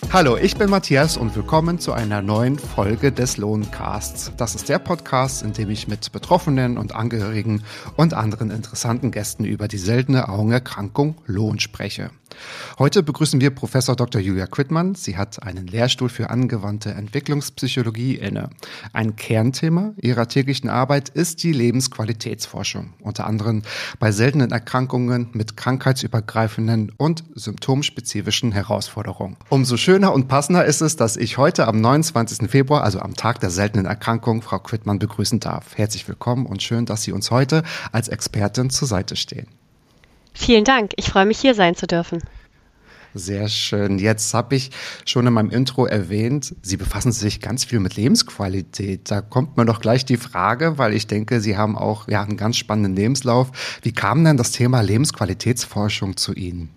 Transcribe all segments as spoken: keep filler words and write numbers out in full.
Hallo, ich bin Matthias und willkommen zu einer neuen Folge des Lohncasts. Das ist der Podcast, in dem ich mit Betroffenen und Angehörigen und anderen interessanten Gästen über die seltene Augenerkrankung Lohn spreche. Heute begrüßen wir Professor Doktor Julia Quittmann. Sie hat einen Lehrstuhl für angewandte Entwicklungspsychologie inne. Ein Kernthema ihrer täglichen Arbeit ist die Lebensqualitätsforschung, unter anderem bei seltenen Erkrankungen mit krankheitsübergreifenden und symptomspezifischen Herausforderungen. Umso schöner und passender ist es, dass ich heute am neunundzwanzigsten Februar, also am Tag der seltenen Erkrankung, Frau Quittmann begrüßen darf. Herzlich willkommen und schön, dass Sie uns heute als Expertin zur Seite stehen. Vielen Dank, ich freue mich, hier sein zu dürfen. Sehr schön. Jetzt habe ich schon in meinem Intro erwähnt, Sie befassen sich ganz viel mit Lebensqualität. Da kommt mir doch gleich die Frage, weil ich denke, Sie haben auch ja, einen ganz spannenden Lebenslauf. Wie kam denn das Thema Lebensqualitätsforschung zu Ihnen?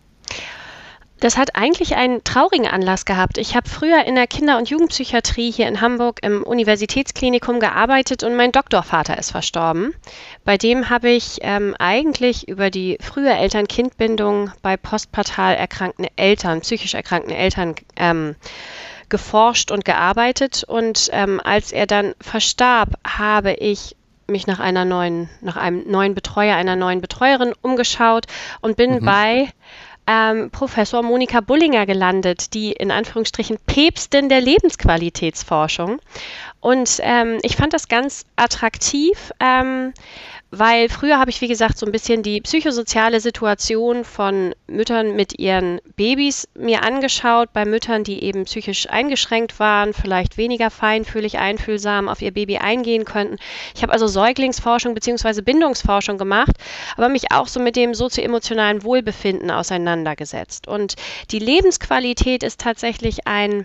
Das hat eigentlich einen traurigen Anlass gehabt. Ich habe früher in der Kinder- und Jugendpsychiatrie hier in Hamburg im Universitätsklinikum gearbeitet und mein Doktorvater ist verstorben. Bei dem habe ich ähm, eigentlich über die frühe Eltern-Kind-Bindung bei postpartal erkrankten Eltern, psychisch erkrankten Eltern ähm, geforscht und gearbeitet. Und ähm, als er dann verstarb, habe ich mich nach einer neuen, nach einem neuen Betreuer, einer neuen Betreuerin umgeschaut und bin mhm. bei Ähm, Professor Monika Bullinger gelandet, die in Anführungsstrichen Päpstin der Lebensqualitätsforschung. Und ähm, ich fand das ganz attraktiv, ähm, weil früher habe ich, wie gesagt, so ein bisschen die psychosoziale Situation von Müttern mit ihren Babys mir angeschaut, bei Müttern, die eben psychisch eingeschränkt waren, vielleicht weniger feinfühlig, einfühlsam auf ihr Baby eingehen könnten. Ich habe also Säuglingsforschung bzw. Bindungsforschung gemacht, aber mich auch so mit dem sozioemotionalen Wohlbefinden auseinandergesetzt. Und die Lebensqualität ist tatsächlich ein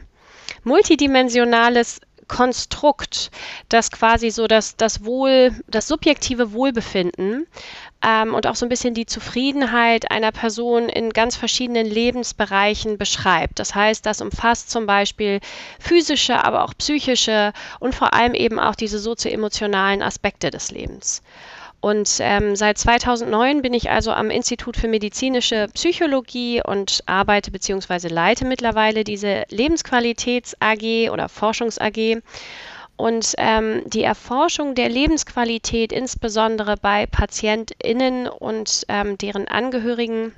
multidimensionales Konstrukt, das quasi so das, das Wohl, das subjektive Wohlbefinden ähm, und auch so ein bisschen die Zufriedenheit einer Person in ganz verschiedenen Lebensbereichen beschreibt. Das heißt, das umfasst zum Beispiel physische, aber auch psychische und vor allem eben auch diese sozioemotionalen Aspekte des Lebens. Und ähm, seit zweitausendneun bin ich also am Institut für medizinische Psychologie und arbeite bzw. leite mittlerweile diese Lebensqualitäts-A G oder Forschungs-A G. Und ähm, die Erforschung der Lebensqualität, insbesondere bei PatientInnen und ähm, deren Angehörigen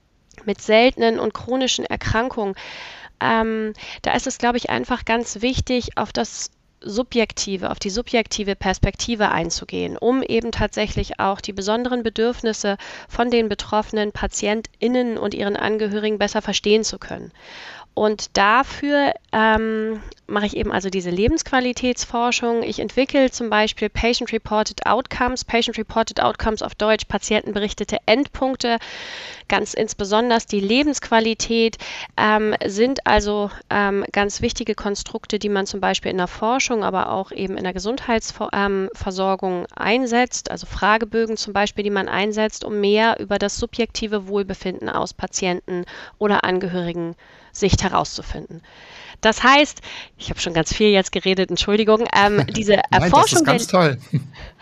mit seltenen und chronischen Erkrankungen, ähm, da ist es, glaube ich, einfach ganz wichtig, auf das subjektive, auf die subjektive Perspektive einzugehen, um eben tatsächlich auch die besonderen Bedürfnisse von den betroffenen PatientInnen und ihren Angehörigen besser verstehen zu können. Und dafür ähm, mache ich eben also diese Lebensqualitätsforschung. Ich entwickle zum Beispiel Patient-Reported Outcomes, Patient-Reported Outcomes auf Deutsch, patientenberichtete Endpunkte. Ganz insbesondere die Lebensqualität ähm, sind also ähm, ganz wichtige Konstrukte, die man zum Beispiel in der Forschung, aber auch eben in der Gesundheitsversorgung ähm, einsetzt. Also Fragebögen zum Beispiel, die man einsetzt, um mehr über das subjektive Wohlbefinden aus Patienten oder Angehörigen Sicht herauszufinden. Das heißt, ich habe schon ganz viel jetzt geredet, Entschuldigung, ähm, diese Nein, Erforschung das ist ganz der, toll.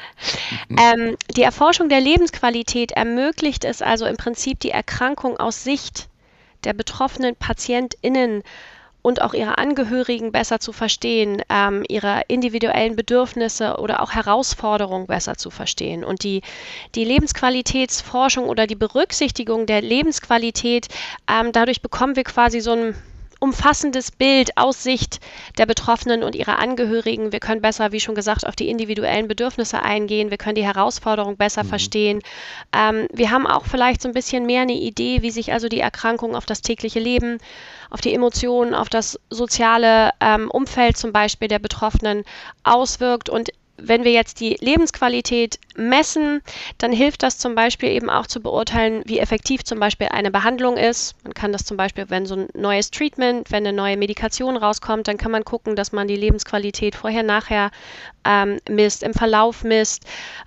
ähm, die Erforschung der Lebensqualität ermöglicht es also im Prinzip, die Erkrankung aus Sicht der betroffenen PatientInnen und auch ihre Angehörigen besser zu verstehen, ähm, ihre individuellen Bedürfnisse oder auch Herausforderungen besser zu verstehen. Und die, die Lebensqualitätsforschung oder die Berücksichtigung der Lebensqualität, ähm, dadurch bekommen wir quasi so ein umfassendes Bild aus Sicht der Betroffenen und ihrer Angehörigen. Wir können besser, wie schon gesagt, auf die individuellen Bedürfnisse eingehen. Wir können die Herausforderung besser mhm. verstehen. Ähm, wir haben auch vielleicht so ein bisschen mehr eine Idee, wie sich also die Erkrankung auf das tägliche Leben, auf die Emotionen, auf das soziale ähm, Umfeld zum Beispiel der Betroffenen auswirkt. Und wenn wir jetzt die Lebensqualität messen, dann hilft das zum Beispiel eben auch zu beurteilen, wie effektiv zum Beispiel eine Behandlung ist. Man kann das zum Beispiel, wenn so ein neues Treatment, wenn eine neue Medikation rauskommt, dann kann man gucken, dass man die Lebensqualität vorher, nachher ähm, misst, im Verlauf misst.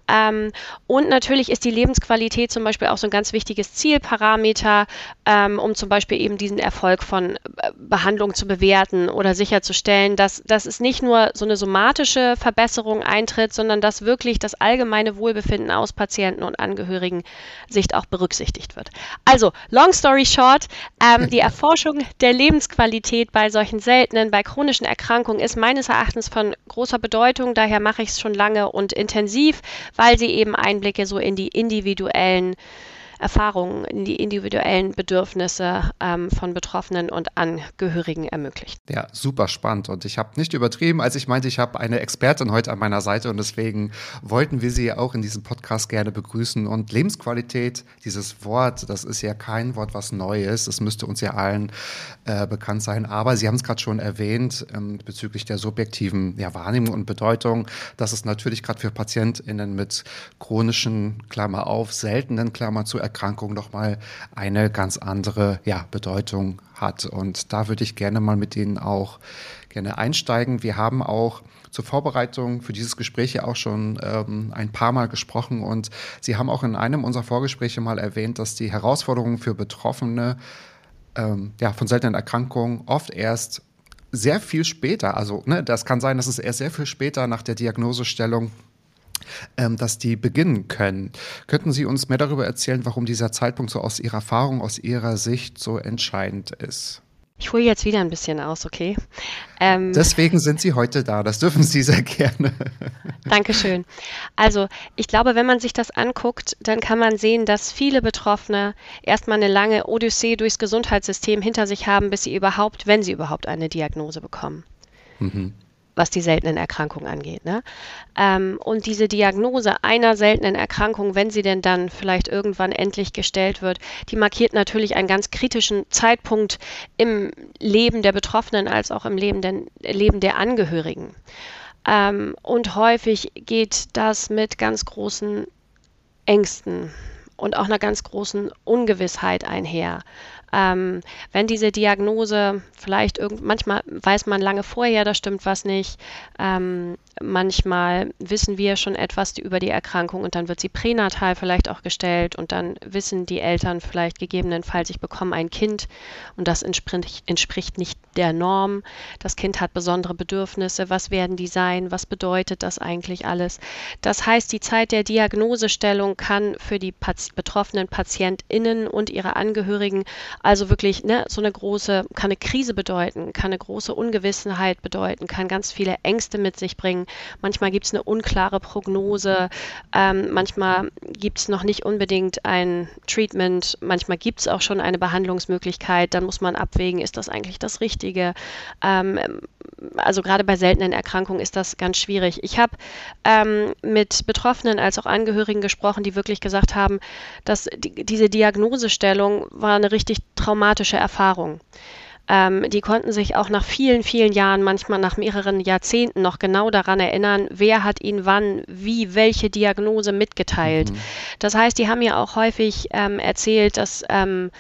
Ähm, und natürlich ist die Lebensqualität zum Beispiel auch so ein ganz wichtiges Zielparameter, ähm, um zum Beispiel eben diesen Erfolg von äh, Behandlung zu bewerten oder sicherzustellen, dass, dass es nicht nur so eine somatische Verbesserung eintritt, sondern dass wirklich das allgemeine Wohlbefinden aus Patienten und Angehörigen Sicht auch berücksichtigt wird. Also, long story short, ähm, die Erforschung der Lebensqualität bei solchen seltenen, bei chronischen Erkrankungen ist meines Erachtens von großer Bedeutung. Daher mache ich es schon lange und intensiv, weil sie eben Einblicke so in die individuellen Erfahrungen, in die individuellen Bedürfnisse ähm, von Betroffenen und Angehörigen ermöglicht. Ja, super spannend. Und ich habe nicht übertrieben, als ich meinte, ich habe eine Expertin heute an meiner Seite und deswegen wollten wir sie auch in diesem Podcast gerne begrüßen. Und Lebensqualität, dieses Wort, das ist ja kein Wort, was neu ist. Es müsste uns ja allen äh, bekannt sein. Aber Sie haben es gerade schon erwähnt, ähm, bezüglich der subjektiven ja, Wahrnehmung und Bedeutung, dass es natürlich gerade für PatientInnen mit chronischen, Klammer auf, seltenen, Klammer zu Erkrankung nochmal eine ganz andere ja, Bedeutung hat. Und da würde ich gerne mal mit Ihnen auch gerne einsteigen. Wir haben auch zur Vorbereitung für dieses Gespräch ja auch schon ähm, ein paar Mal gesprochen und Sie haben auch in einem unserer Vorgespräche mal erwähnt, dass die Herausforderungen für Betroffene ähm, ja, von seltenen Erkrankungen oft erst sehr viel später, also ne, das kann sein, dass es erst sehr viel später nach der Diagnosestellung dass die beginnen können. Könnten Sie uns mehr darüber erzählen, warum dieser Zeitpunkt so aus Ihrer Erfahrung, aus Ihrer Sicht so entscheidend ist? Ich hole jetzt wieder ein bisschen aus, okay? Ähm, Deswegen sind Sie heute da, das dürfen Sie sehr gerne. Dankeschön. Also ich glaube, wenn man sich das anguckt, dann kann man sehen, dass viele Betroffene erstmal eine lange Odyssee durchs Gesundheitssystem hinter sich haben, bis sie überhaupt, wenn sie überhaupt eine Diagnose bekommen. Mhm. Was die seltenen Erkrankungen angeht. Ne? Ähm, und diese Diagnose einer seltenen Erkrankung, wenn sie denn dann vielleicht irgendwann endlich gestellt wird, die markiert natürlich einen ganz kritischen Zeitpunkt im Leben der Betroffenen als auch im Leben der, Leben der Angehörigen. Ähm, und häufig geht das mit ganz großen Ängsten und auch einer ganz großen Ungewissheit einher. Ähm, wenn diese Diagnose vielleicht irgend, manchmal weiß man lange vorher, da stimmt was nicht. Ähm, manchmal wissen wir schon etwas über die Erkrankung und dann wird sie pränatal vielleicht auch gestellt und dann wissen die Eltern vielleicht gegebenenfalls, ich bekomme ein Kind und das entspricht, entspricht nicht der Norm. Das Kind hat besondere Bedürfnisse. Was werden die sein? Was bedeutet das eigentlich alles? Das heißt, die Zeit der Diagnosestellung kann für die Pat- betroffenen PatientInnen und ihre Angehörigen also wirklich ne, so eine große, kann eine Krise bedeuten, kann eine große Ungewissenheit bedeuten, kann ganz viele Ängste mit sich bringen. Manchmal gibt es eine unklare Prognose, ähm, manchmal gibt es noch nicht unbedingt ein Treatment, manchmal gibt es auch schon eine Behandlungsmöglichkeit, dann muss man abwägen, ist das eigentlich das Richtige? Ähm, also gerade bei seltenen Erkrankungen ist das ganz schwierig. Ich habe ähm, mit Betroffenen als auch Angehörigen gesprochen, die wirklich gesagt haben, dass die, diese Diagnosestellung war eine richtig traumatische Erfahrung. Ähm, die konnten sich auch nach vielen, vielen Jahren, manchmal nach mehreren Jahrzehnten noch genau daran erinnern, wer hat ihnen wann, wie, welche Diagnose mitgeteilt. Mhm. Das heißt, die haben ja auch häufig ähm, erzählt, dass ähm,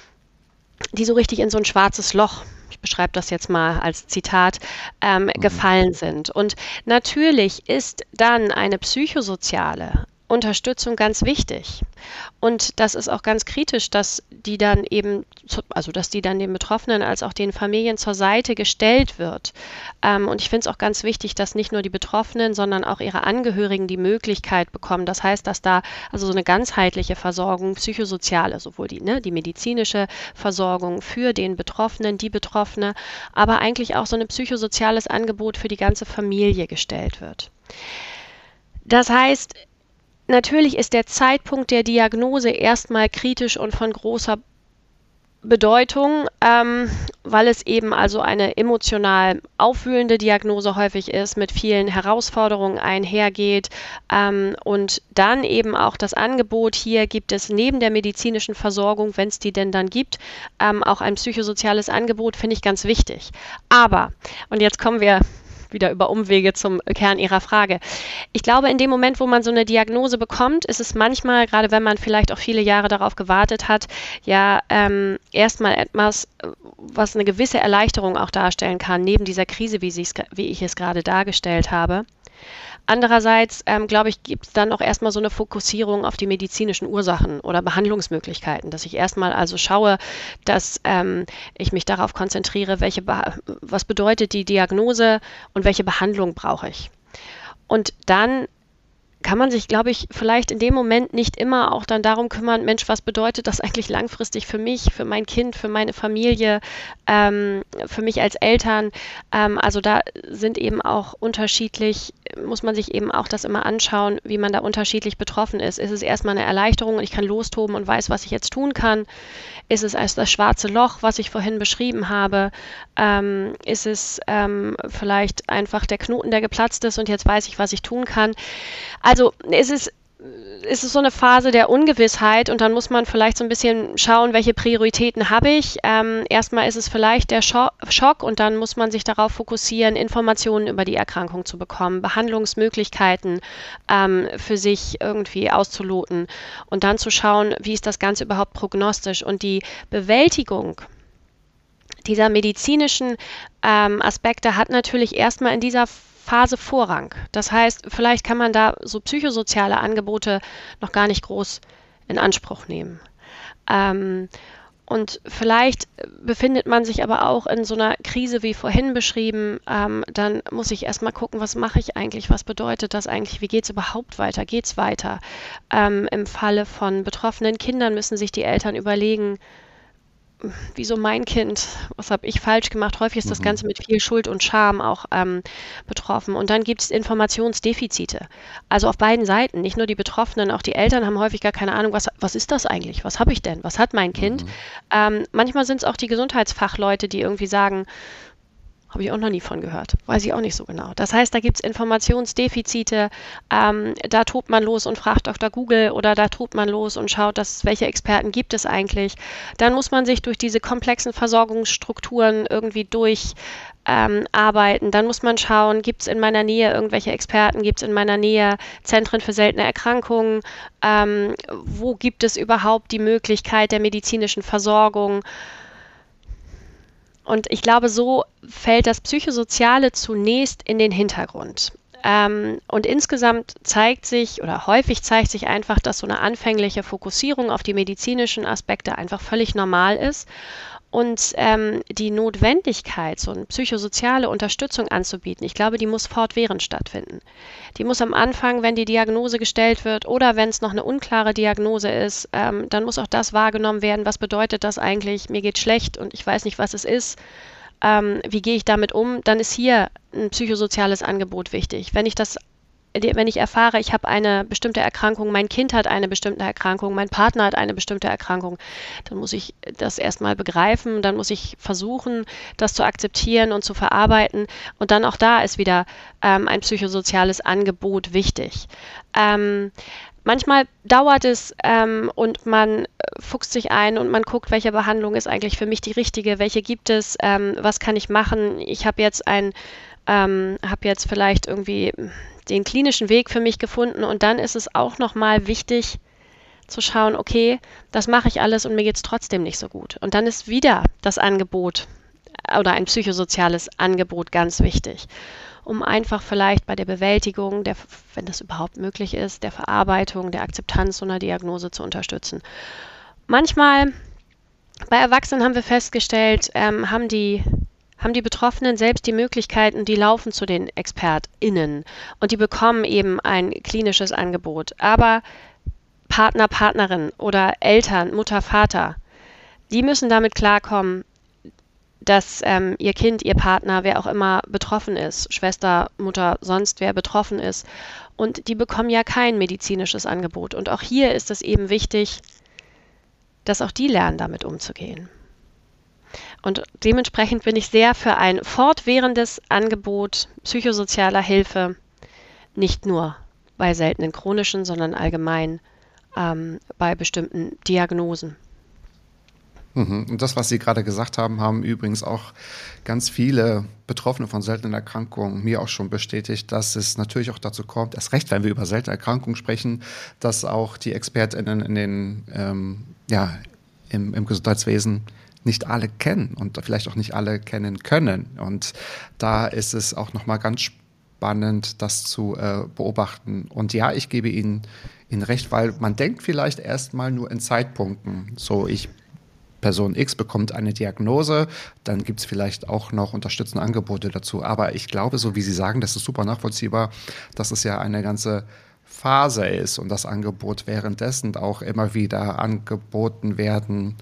die so richtig in so ein schwarzes Loch, ich beschreibe das jetzt mal als Zitat, ähm, mhm. gefallen sind. Und natürlich ist dann eine psychosoziale Unterstützung ganz wichtig. Und das ist auch ganz kritisch, dass die dann eben, also dass die dann den Betroffenen als auch den Familien zur Seite gestellt wird. Ähm, und ich finde es auch ganz wichtig, dass nicht nur die Betroffenen, sondern auch ihre Angehörigen die Möglichkeit bekommen. Das heißt, dass da also so eine ganzheitliche Versorgung, psychosoziale, sowohl die, ne, die medizinische Versorgung für den Betroffenen, die Betroffene, aber eigentlich auch so ein psychosoziales Angebot für die ganze Familie gestellt wird. Das heißt, natürlich ist der Zeitpunkt der Diagnose erstmal kritisch und von großer Bedeutung, ähm, weil es eben also eine emotional aufwühlende Diagnose häufig ist, mit vielen Herausforderungen einhergeht ähm, und dann eben auch das Angebot, hier gibt es neben der medizinischen Versorgung, wenn es die denn dann gibt, ähm, auch ein psychosoziales Angebot, finde ich ganz wichtig. Aber, und jetzt kommen wir wieder über Umwege zum Kern Ihrer Frage. Ich glaube, in dem Moment, wo man so eine Diagnose bekommt, ist es manchmal, gerade wenn man vielleicht auch viele Jahre darauf gewartet hat, ja ähm, erstmal etwas, was eine gewisse Erleichterung auch darstellen kann, neben dieser Krise, wie, wie ich es gerade dargestellt habe. Andererseits, ähm, glaube ich, gibt es dann auch erstmal so eine Fokussierung auf die medizinischen Ursachen oder Behandlungsmöglichkeiten, dass ich erstmal also schaue, dass ähm, ich mich darauf konzentriere, welche Be- was bedeutet die Diagnose und welche Behandlung brauche ich. Und dann kann man sich, glaube ich, vielleicht in dem Moment nicht immer auch dann darum kümmern, Mensch, was bedeutet das eigentlich langfristig für mich, für mein Kind, für meine Familie, ähm, für mich als Eltern. Ähm, also da sind eben auch unterschiedlich, muss man sich eben auch das immer anschauen, wie man da unterschiedlich betroffen ist. Ist es erstmal eine Erleichterung und ich kann lostoben und weiß, was ich jetzt tun kann? Ist es als das schwarze Loch, was ich vorhin beschrieben habe? Ähm, ist es ähm, vielleicht einfach der Knoten, der geplatzt ist und jetzt weiß ich, was ich tun kann? Also es ist, es ist so eine Phase der Ungewissheit und dann muss man vielleicht so ein bisschen schauen, welche Prioritäten habe ich. Ähm, erstmal ist es vielleicht der Scho- Schock und dann muss man sich darauf fokussieren, Informationen über die Erkrankung zu bekommen, Behandlungsmöglichkeiten ähm, für sich irgendwie auszuloten und dann zu schauen, wie ist das Ganze überhaupt prognostisch und die Bewältigung dieser medizinischen ähm, Aspekte hat natürlich erstmal in dieser Phase Vorrang. Das heißt, vielleicht kann man da so psychosoziale Angebote noch gar nicht groß in Anspruch nehmen. Ähm, und vielleicht befindet man sich aber auch in so einer Krise wie vorhin beschrieben. Ähm, dann muss ich erstmal gucken, was mache ich eigentlich? Was bedeutet das eigentlich? Wie geht es überhaupt weiter? Geht es weiter? Ähm, im Falle von betroffenen Kindern müssen sich die Eltern überlegen, wieso mein Kind, was habe ich falsch gemacht? Häufig ist das Mhm. Ganze mit viel Schuld und Scham auch ähm, betroffen. Und dann gibt es Informationsdefizite. Also auf beiden Seiten, nicht nur die Betroffenen, auch die Eltern haben häufig gar keine Ahnung, was, was ist das eigentlich? Was habe ich denn? Was hat mein Kind? Mhm. Ähm, manchmal sind es auch die Gesundheitsfachleute, die irgendwie sagen, habe ich auch noch nie von gehört. Weiß ich auch nicht so genau. Das heißt, da gibt es Informationsdefizite. Ähm, da tobt man los und fragt Doktor Google oder da tobt man los und schaut, dass, welche Experten gibt es eigentlich. Dann muss man sich durch diese komplexen Versorgungsstrukturen irgendwie durcharbeiten. Ähm, Dann muss man schauen, gibt es in meiner Nähe irgendwelche Experten, gibt es in meiner Nähe Zentren für seltene Erkrankungen, ähm, wo gibt es überhaupt die Möglichkeit der medizinischen Versorgung. Und ich glaube, so fällt das Psychosoziale zunächst in den Hintergrund. Ähm, und insgesamt zeigt sich oder häufig zeigt sich einfach, dass so eine anfängliche Fokussierung auf die medizinischen Aspekte einfach völlig normal ist. Und ähm, die Notwendigkeit, so eine psychosoziale Unterstützung anzubieten, ich glaube, die muss fortwährend stattfinden. Die muss am Anfang, wenn die Diagnose gestellt wird oder wenn es noch eine unklare Diagnose ist, ähm, dann muss auch das wahrgenommen werden, was bedeutet das eigentlich, mir geht schlecht und ich weiß nicht, was es ist. Ähm, wie gehe ich damit um? Dann ist hier ein psychosoziales Angebot wichtig. Wenn ich das wenn ich erfahre, ich habe eine bestimmte Erkrankung, mein Kind hat eine bestimmte Erkrankung, mein Partner hat eine bestimmte Erkrankung, dann muss ich das erstmal begreifen, dann muss ich versuchen, das zu akzeptieren und zu verarbeiten. Und dann auch da ist wieder ähm, ein psychosoziales Angebot wichtig. Ähm, Manchmal dauert es ähm, und man fuchst sich ein und man guckt, welche Behandlung ist eigentlich für mich die richtige, welche gibt es, ähm, was kann ich machen. Ich habe jetzt ein, ähm, habe jetzt vielleicht irgendwie den klinischen Weg für mich gefunden und dann ist es auch nochmal wichtig zu schauen, okay, das mache ich alles und mir geht es trotzdem nicht so gut. Und dann ist wieder das Angebot oder ein psychosoziales Angebot ganz wichtig, um einfach vielleicht bei der Bewältigung, der, wenn das überhaupt möglich ist, der Verarbeitung, der Akzeptanz so einer Diagnose zu unterstützen. Manchmal, bei Erwachsenen haben wir festgestellt, ähm, haben die haben die Betroffenen selbst die Möglichkeiten, die laufen zu den ExpertInnen und die bekommen eben ein klinisches Angebot. Aber Partner, Partnerin oder Eltern, Mutter, Vater, die müssen damit klarkommen, dass ähm, ihr Kind, ihr Partner, wer auch immer betroffen ist, Schwester, Mutter, sonst wer betroffen ist. Und die bekommen ja kein medizinisches Angebot. Und auch hier ist es eben wichtig, dass auch die lernen, damit umzugehen. Und dementsprechend bin ich sehr für ein fortwährendes Angebot psychosozialer Hilfe, nicht nur bei seltenen chronischen, sondern allgemein ähm, bei bestimmten Diagnosen. Mhm. Und das, was Sie gerade gesagt haben, haben übrigens auch ganz viele Betroffene von seltenen Erkrankungen mir auch schon bestätigt, dass es natürlich auch dazu kommt, erst recht, wenn wir über seltene Erkrankungen sprechen, dass auch die ExpertInnen in den, ähm, ja, im, im Gesundheitswesen nicht alle kennen und vielleicht auch nicht alle kennen können. Und da ist es auch nochmal ganz spannend, das zu äh, beobachten. Und ja, ich gebe Ihnen, Ihnen recht, weil man denkt vielleicht erstmal nur in Zeitpunkten. So, ich Person X bekommt eine Diagnose, dann gibt es vielleicht auch noch unterstützende Angebote dazu. Aber ich glaube, so wie Sie sagen, das ist super nachvollziehbar, dass es ja eine ganze Phase ist und das Angebot währenddessen auch immer wieder angeboten werden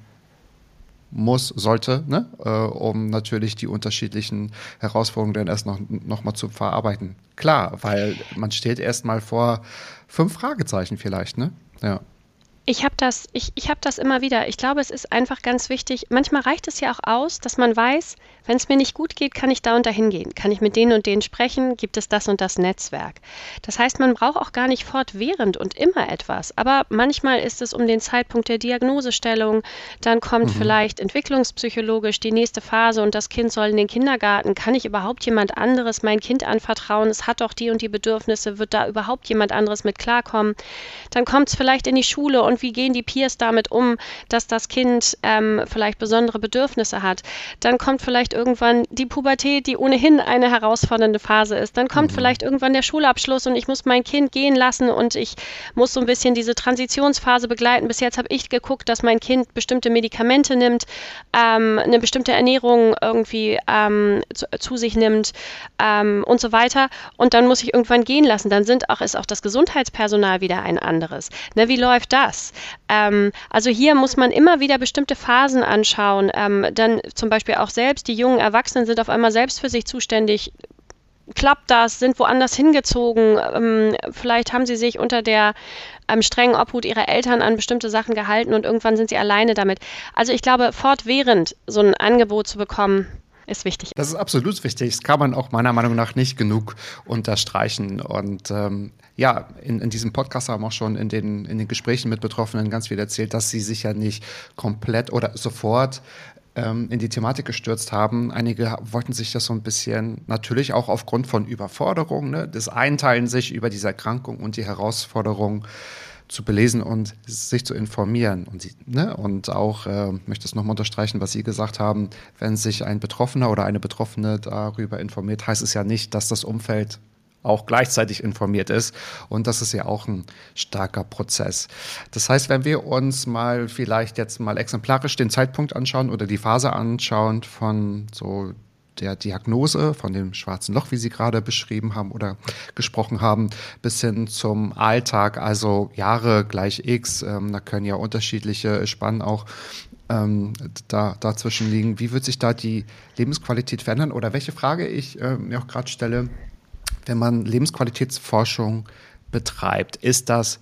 muss, sollte, ne? äh, um natürlich die unterschiedlichen Herausforderungen dann erst noch, noch mal zu verarbeiten. Klar, weil man steht erst mal vor fünf Fragezeichen vielleicht, ne? Ja. Ich habe das, ich, ich hab das immer wieder. Ich glaube, es ist einfach ganz wichtig. Manchmal reicht es ja auch aus, dass man weiß, wenn es mir nicht gut geht, kann ich da und da hingehen. Kann ich mit denen und denen sprechen? Gibt es das und das Netzwerk? Das heißt, man braucht auch gar nicht fortwährend und immer etwas. Aber manchmal ist es um den Zeitpunkt der Diagnosestellung. Dann kommt mhm. vielleicht entwicklungspsychologisch die nächste Phase und das Kind soll in den Kindergarten. Kann ich überhaupt jemand anderes mein Kind anvertrauen? Es hat doch die und die Bedürfnisse. Wird da überhaupt jemand anderes mit klarkommen? Dann kommt es vielleicht in die Schule und Und wie gehen die Peers damit um, dass das Kind ähm, vielleicht besondere Bedürfnisse hat? Dann kommt vielleicht irgendwann die Pubertät, die ohnehin eine herausfordernde Phase ist. Dann kommt mhm. vielleicht irgendwann der Schulabschluss und ich muss mein Kind gehen lassen und ich muss so ein bisschen diese Transitionsphase begleiten. Bis jetzt habe ich geguckt, dass mein Kind bestimmte Medikamente nimmt, ähm, eine bestimmte Ernährung irgendwie ähm, zu, zu sich nimmt ähm, und so weiter. Und dann muss ich irgendwann gehen lassen. Dann sind auch, ist auch das Gesundheitspersonal wieder ein anderes. Ne, wie läuft das? Ähm, also hier muss man immer wieder bestimmte Phasen anschauen. Ähm, dann zum Beispiel auch selbst, die jungen Erwachsenen sind auf einmal selbst für sich zuständig. Klappt das? Sind woanders hingezogen? Ähm, vielleicht haben sie sich unter der ähm, strengen Obhut ihrer Eltern an bestimmte Sachen gehalten und irgendwann sind sie alleine damit. Also ich glaube, fortwährend so ein Angebot zu bekommen, ist wichtig. Das ist absolut wichtig. Das kann man auch meiner Meinung nach nicht genug unterstreichen. Und ähm, ja, in, in diesem Podcast haben wir auch schon in den, in den Gesprächen mit Betroffenen ganz viel erzählt, dass sie sich ja nicht komplett oder sofort ähm, in die Thematik gestürzt haben. Einige wollten sich das so ein bisschen, natürlich auch aufgrund von Überforderung, ne, das Einteilen sich über diese Erkrankung und die Herausforderung zu belesen und sich zu informieren. Und, sie, ne, und auch, äh, möchte es nochmal unterstreichen, was Sie gesagt haben, wenn sich ein Betroffener oder eine Betroffene darüber informiert, heißt es ja nicht, dass das Umfeld auch gleichzeitig informiert ist. Und das ist ja auch ein starker Prozess. Das heißt, wenn wir uns mal vielleicht jetzt mal exemplarisch den Zeitpunkt anschauen oder die Phase anschauen von so der Diagnose, von dem schwarzen Loch, wie Sie gerade beschrieben haben oder gesprochen haben, bis hin zum Alltag, also Jahre gleich X, ähm, da können ja unterschiedliche Spannen auch ähm, da, dazwischen liegen. Wie wird sich da die Lebensqualität verändern? Oder welche Frage ich äh, mir auch gerade stelle, wenn man Lebensqualitätsforschung betreibt, ist das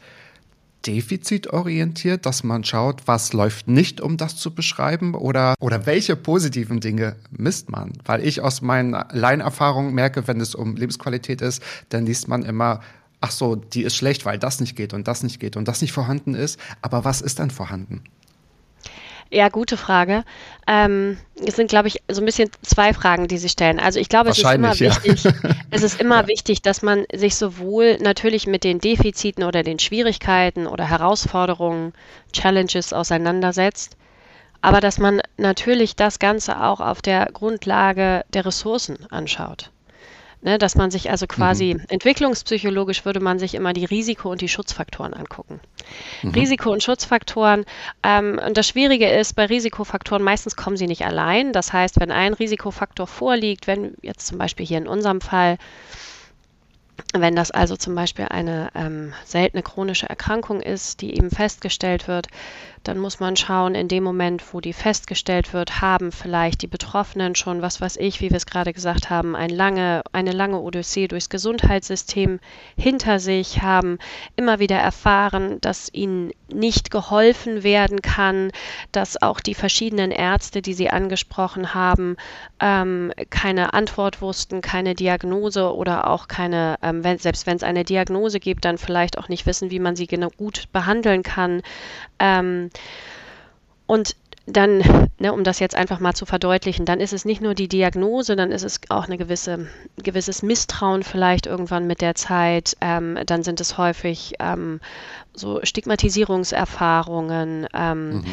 defizitorientiert, dass man schaut, was läuft nicht, um das zu beschreiben, oder, oder welche positiven Dinge misst man? Weil ich aus meinen Laienerfahrungen merke, wenn es um Lebensqualität ist, dann liest man immer, ach so, die ist schlecht, weil das nicht geht und das nicht geht und das nicht vorhanden ist. Aber was ist dann vorhanden? Ja, gute Frage. Ähm, es sind, glaube ich, so ein bisschen zwei Fragen, die Sie stellen. Also ich glaube, es ist immer wichtig, ja. es ist immer ja. wichtig, dass man sich sowohl natürlich mit den Defiziten oder den Schwierigkeiten oder Herausforderungen, Challenges auseinandersetzt, aber dass man natürlich das Ganze auch auf der Grundlage der Ressourcen anschaut. Ne, dass man sich also quasi, mhm. entwicklungspsychologisch würde man sich immer die Risiko- und die Schutzfaktoren angucken. Mhm. Risiko- und Schutzfaktoren, ähm, und das Schwierige ist, bei Risikofaktoren, meistens kommen sie nicht allein. Das heißt, wenn ein Risikofaktor vorliegt, wenn jetzt zum Beispiel hier in unserem Fall, wenn das also zum Beispiel eine ähm, seltene chronische Erkrankung ist, die eben festgestellt wird, dann muss man schauen, in dem Moment, wo die festgestellt wird, haben vielleicht die Betroffenen schon, was weiß ich, wie wir es gerade gesagt haben, ein lange, eine lange Odyssee durchs Gesundheitssystem hinter sich, haben immer wieder erfahren, dass ihnen nicht geholfen werden kann, dass auch die verschiedenen Ärzte, die sie angesprochen haben, ähm, keine Antwort wussten, keine Diagnose oder auch keine, ähm, wenn, selbst wenn es eine Diagnose gibt, dann vielleicht auch nicht wissen, wie man sie genau gut behandeln kann. Ähm, und dann, ne, um das jetzt einfach mal zu verdeutlichen, dann ist es nicht nur die Diagnose, dann ist es auch eine gewisse, gewisses Misstrauen vielleicht irgendwann mit der Zeit. Ähm, dann sind es häufig ähm, so Stigmatisierungserfahrungen, ähm, mhm.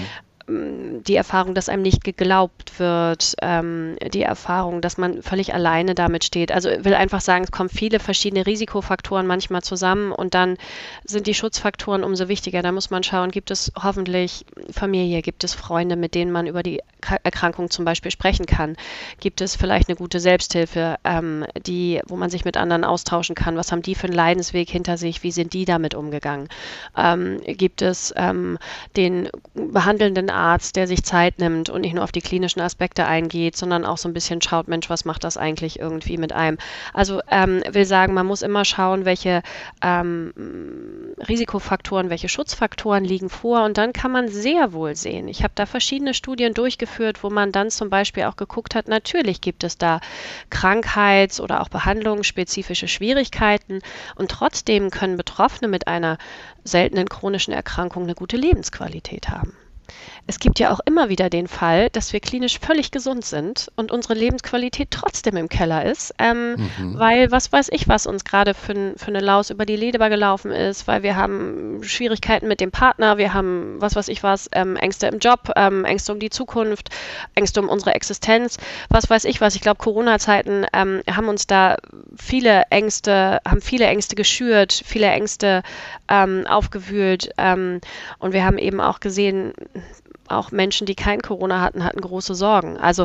die Erfahrung, dass einem nicht geglaubt wird, ähm, die Erfahrung, dass man völlig alleine damit steht. Also ich will einfach sagen, es kommen viele verschiedene Risikofaktoren manchmal zusammen und dann sind die Schutzfaktoren umso wichtiger. Da muss man schauen, gibt es hoffentlich Familie, gibt es Freunde, mit denen man über die Erkrankung zum Beispiel sprechen kann, gibt es vielleicht eine gute Selbsthilfe, ähm, die, wo man sich mit anderen austauschen kann, was haben die für einen Leidensweg hinter sich, wie sind die damit umgegangen, ähm, gibt es ähm, den behandelnden Arzt, der sich Zeit nimmt und nicht nur auf die klinischen Aspekte eingeht, sondern auch so ein bisschen schaut, Mensch, was macht das eigentlich irgendwie mit einem? Also ähm, will sagen, man muss immer schauen, welche ähm, Risikofaktoren, welche Schutzfaktoren liegen vor und dann kann man sehr wohl sehen. Ich habe da verschiedene Studien durchgeführt, wo man dann zum Beispiel auch geguckt hat, natürlich gibt es da Krankheits- oder auch behandlungsspezifische Schwierigkeiten und trotzdem können Betroffene mit einer seltenen chronischen Erkrankung eine gute Lebensqualität haben. Es gibt ja auch immer wieder den Fall, dass wir klinisch völlig gesund sind und unsere Lebensqualität trotzdem im Keller ist, ähm, mhm. weil was weiß ich, was uns gerade für, für eine Laus über die Leber gelaufen ist, weil wir haben Schwierigkeiten mit dem Partner, wir haben was weiß ich was, ähm, Ängste im Job, ähm, Ängste um die Zukunft, Ängste um unsere Existenz, was weiß ich was. Ich glaube, Corona-Zeiten ähm, haben uns da viele Ängste, haben viele Ängste geschürt, viele Ängste ähm, aufgewühlt ähm, und wir haben eben auch gesehen, auch Menschen, die kein Corona hatten, hatten große Sorgen. Also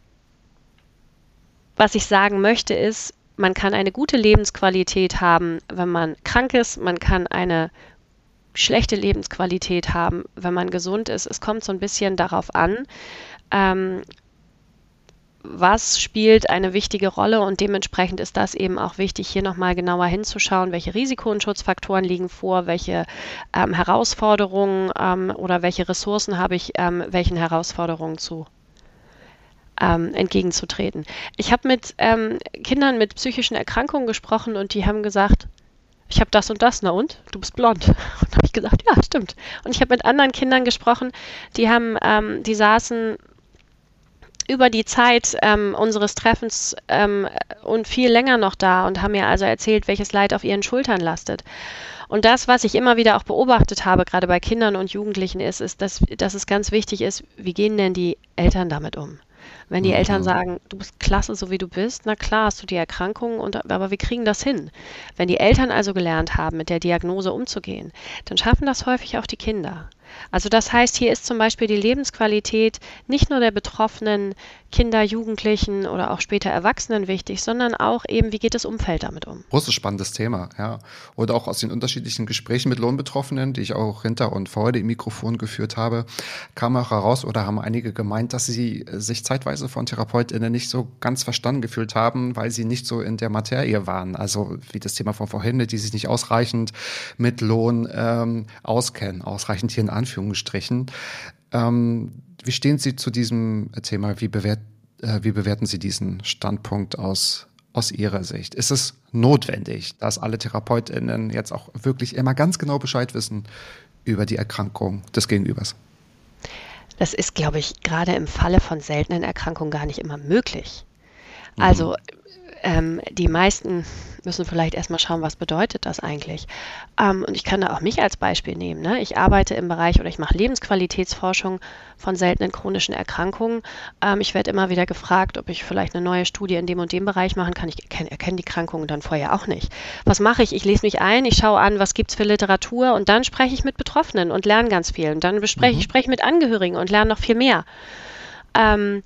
was ich sagen möchte ist, man kann eine gute Lebensqualität haben, wenn man krank ist. Man kann eine schlechte Lebensqualität haben, wenn man gesund ist. Es kommt so ein bisschen darauf an, ähm, was spielt eine wichtige Rolle und dementsprechend ist das eben auch wichtig, hier nochmal genauer hinzuschauen, welche Risiko- und Schutzfaktoren liegen vor, welche ähm, Herausforderungen ähm, oder welche Ressourcen habe ich, ähm, welchen Herausforderungen zu ähm, entgegenzutreten. Ich habe mit ähm, Kindern mit psychischen Erkrankungen gesprochen und die haben gesagt, ich habe das und das, na und? Du bist blond. Und da habe ich gesagt, ja, stimmt. Und ich habe mit anderen Kindern gesprochen, die haben, ähm, die saßen über die Zeit ähm, unseres Treffens ähm, und viel länger noch da und haben mir also erzählt, welches Leid auf ihren Schultern lastet. Und das, was ich immer wieder auch beobachtet habe, gerade bei Kindern und Jugendlichen, ist, ist dass, dass es ganz wichtig ist, wie gehen denn die Eltern damit um? Wenn die mhm. Eltern sagen, du bist klasse, so wie du bist, na klar hast du die Erkrankung, und, aber wir kriegen das hin. Wenn die Eltern also gelernt haben, mit der Diagnose umzugehen, dann schaffen das häufig auch die Kinder. Also das heißt, hier ist zum Beispiel die Lebensqualität nicht nur der betroffenen Kinder, Jugendlichen oder auch später Erwachsenen wichtig, sondern auch eben, wie geht das Umfeld damit um? Großes spannendes Thema, ja. Oder auch aus den unterschiedlichen Gesprächen mit Lohnbetroffenen, die ich auch hinter und vor dem Mikrofon geführt habe, kam auch heraus oder haben einige gemeint, dass sie sich zeitweise von TherapeutInnen nicht so ganz verstanden gefühlt haben, weil sie nicht so in der Materie waren. Also wie das Thema von vorhin, die sich nicht ausreichend mit Lohn ähm, auskennen, ausreichend hier in Anführungsstrichen. Ähm, wie stehen Sie zu diesem Thema? Wie, bewert, äh, wie bewerten Sie diesen Standpunkt aus, aus Ihrer Sicht? Ist es notwendig, dass alle TherapeutInnen jetzt auch wirklich immer ganz genau Bescheid wissen über die Erkrankung des Gegenübers? Das ist, glaube ich, gerade im Falle von seltenen Erkrankungen gar nicht immer möglich. Mhm. Also ähm, die meisten müssen vielleicht erstmal schauen, was bedeutet das eigentlich. Ähm, und ich kann da auch mich als Beispiel nehmen. Ne? Ich arbeite im Bereich oder ich mache Lebensqualitätsforschung von seltenen chronischen Erkrankungen. Ähm, ich werde immer wieder gefragt, ob ich vielleicht eine neue Studie in dem und dem Bereich machen kann. Ich erkenne, erkenne die Krankungen dann vorher auch nicht. Was mache ich? Ich lese mich ein, ich schaue an, was gibt es für Literatur und dann spreche ich mit Betroffenen und lerne ganz viel. Und dann bespreche, mhm. ich spreche mit Angehörigen und lerne noch viel mehr. Ähm,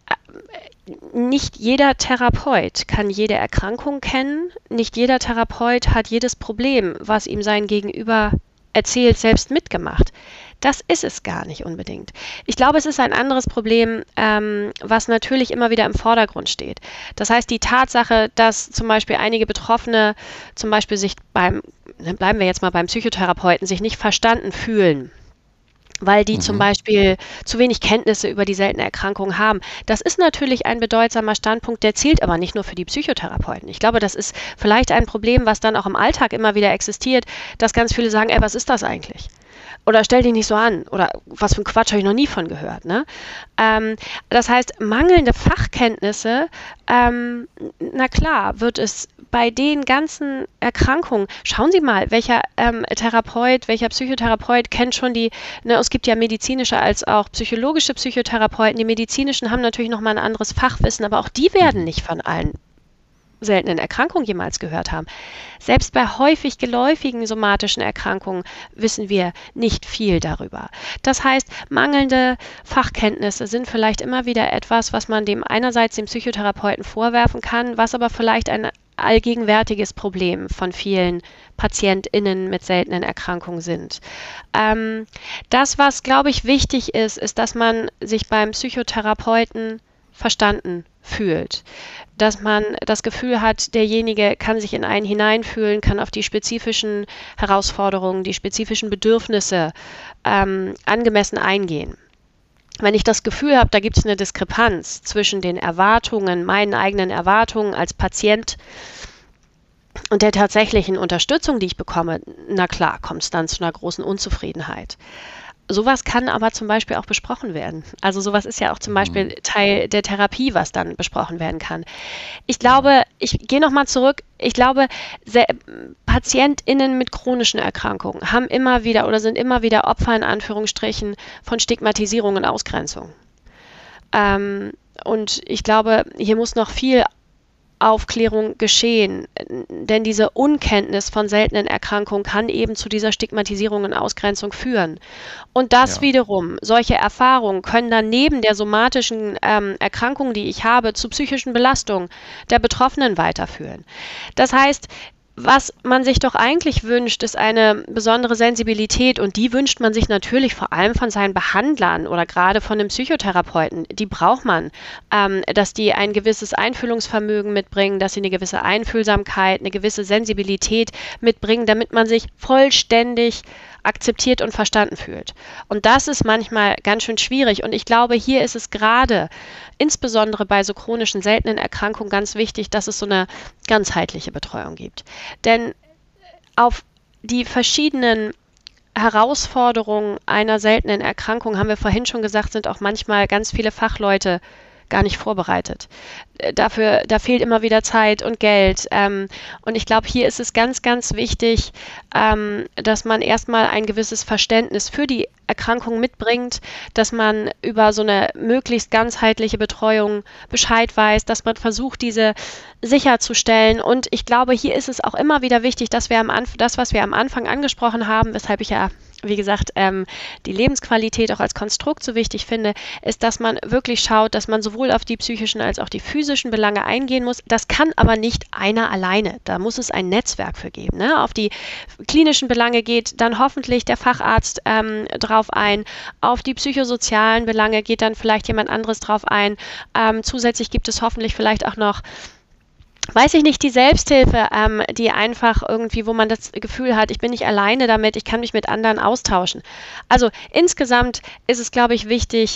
Nicht jeder Therapeut kann jede Erkrankung kennen. Nicht jeder Therapeut hat jedes Problem, was ihm sein Gegenüber erzählt, selbst mitgemacht. Das ist es gar nicht unbedingt. Ich glaube, es ist ein anderes Problem, ähm, was natürlich immer wieder im Vordergrund steht. Das heißt, die Tatsache, dass zum Beispiel einige Betroffene zum Beispiel sich beim, bleiben wir jetzt mal beim Psychotherapeuten, sich nicht verstanden fühlen, weil die mhm. zum Beispiel zu wenig Kenntnisse über die seltene Erkrankung haben. Das ist natürlich ein bedeutsamer Standpunkt, der zählt aber nicht nur für die Psychotherapeuten. Ich glaube, das ist vielleicht ein Problem, was dann auch im Alltag immer wieder existiert, dass ganz viele sagen, ey, was ist das eigentlich? Oder stell dich nicht so an. Oder was für ein Quatsch habe ich noch nie von gehört. Ne? Ähm, das heißt, mangelnde Fachkenntnisse, ähm, na klar, wird es bei den ganzen Erkrankungen, schauen Sie mal, welcher ähm, Therapeut, welcher Psychotherapeut kennt schon die, ne, es gibt ja medizinische als auch psychologische Psychotherapeuten. Die medizinischen haben natürlich nochmal ein anderes Fachwissen, aber auch die werden nicht von allen seltenen Erkrankungen jemals gehört haben. Selbst bei häufig geläufigen somatischen Erkrankungen wissen wir nicht viel darüber. Das heißt, mangelnde Fachkenntnisse sind vielleicht immer wieder etwas, was man dem einerseits dem Psychotherapeuten vorwerfen kann, was aber vielleicht ein allgegenwärtiges Problem von vielen PatientInnen mit seltenen Erkrankungen sind. Ähm, das, was, glaube ich, wichtig ist, ist, dass man sich beim Psychotherapeuten verstanden fühlt. Dass man das Gefühl hat, derjenige kann sich in einen hineinfühlen, kann auf die spezifischen Herausforderungen, die spezifischen Bedürfnisse ähm, angemessen eingehen. Wenn ich das Gefühl habe, da gibt es eine Diskrepanz zwischen den Erwartungen, meinen eigenen Erwartungen als Patient und der tatsächlichen Unterstützung, die ich bekomme, na klar, kommt es dann zu einer großen Unzufriedenheit. Sowas kann aber zum Beispiel auch besprochen werden. Also sowas ist ja auch zum Beispiel Teil der Therapie, was dann besprochen werden kann. Ich glaube, ich gehe nochmal zurück, ich glaube, PatientInnen mit chronischen Erkrankungen haben immer wieder oder sind immer wieder Opfer in Anführungsstrichen von Stigmatisierung und Ausgrenzung. Ähm, und ich glaube, hier muss noch viel Aufklärung geschehen, denn diese Unkenntnis von seltenen Erkrankungen kann eben zu dieser Stigmatisierung und Ausgrenzung führen. Und das ja. wiederum, solche Erfahrungen können dann neben der somatischen ähm, Erkrankung, die ich habe, zu psychischen Belastungen der Betroffenen weiterführen. Das heißt, was man sich doch eigentlich wünscht, ist eine besondere Sensibilität und die wünscht man sich natürlich vor allem von seinen Behandlern oder gerade von den Psychotherapeuten. Die braucht man, ähm, dass die ein gewisses Einfühlungsvermögen mitbringen, dass sie eine gewisse Einfühlsamkeit, eine gewisse Sensibilität mitbringen, damit man sich vollständig akzeptiert und verstanden fühlt. Und das ist manchmal ganz schön schwierig. Und ich glaube, hier ist es gerade, insbesondere bei so chronischen, seltenen Erkrankungen, ganz wichtig, dass es so eine ganzheitliche Betreuung gibt. Denn auf die verschiedenen Herausforderungen einer seltenen Erkrankung, haben wir vorhin schon gesagt, sind auch manchmal ganz viele Fachleute gar nicht vorbereitet. Dafür, da fehlt immer wieder Zeit und Geld. Ähm, und ich glaube, hier ist es ganz, ganz wichtig, ähm, dass man erstmal ein gewisses Verständnis für die Erkrankung mitbringt, dass man über so eine möglichst ganzheitliche Betreuung Bescheid weiß, dass man versucht, diese sicherzustellen. Und ich glaube, hier ist es auch immer wieder wichtig, dass wir am Anfang, das, was wir am Anfang angesprochen haben, weshalb ich ja wie gesagt, ähm, die Lebensqualität auch als Konstrukt so wichtig finde, ist, dass man wirklich schaut, dass man sowohl auf die psychischen als auch die physischen Belange eingehen muss. Das kann aber nicht einer alleine. Da muss es ein Netzwerk für geben. Ne? Auf die klinischen Belange geht dann hoffentlich der Facharzt ähm, drauf ein. Auf die psychosozialen Belange geht dann vielleicht jemand anderes drauf ein. Ähm, zusätzlich gibt es hoffentlich vielleicht auch noch weiß ich nicht, die Selbsthilfe, ähm, die einfach irgendwie, wo man das Gefühl hat, ich bin nicht alleine damit, ich kann mich mit anderen austauschen. Also insgesamt ist es, glaube ich, wichtig